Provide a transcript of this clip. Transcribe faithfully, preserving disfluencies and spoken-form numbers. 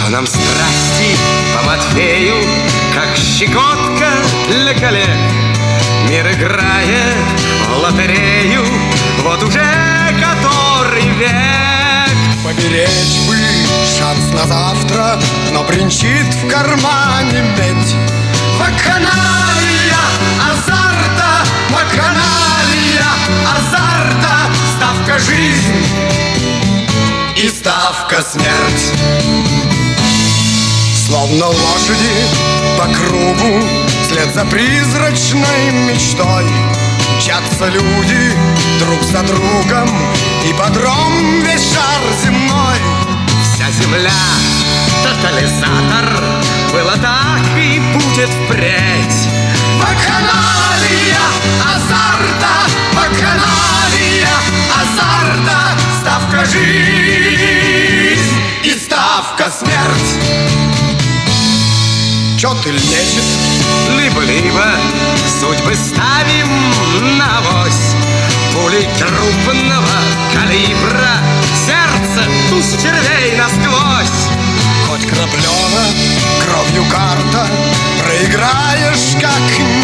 нам страсти по Матфею, как щекотка для коллег. Мир играет в лотерею, вот уже который век. Поберечь бы шанс на завтра, но бренчит в кармане медь. Вакханалия азарта, вакханалия азарта, ставка жизнь и ставка смерть. Словно лошади по кругу, вслед за призрачной мечтой, мчатся люди друг за другом, и подром весь шар земной. Вся земля тотализатор, было так и будет впредь. Вакханалия азарта, вакханалия азарта, ставка жизнь и ставка смерть. Чё ты лечит? Либо-либо судьбы ставим на авось. Пули крупного калибра, сердце туз червей насквозь. Хоть Краплёва кровью карта, проиграешь как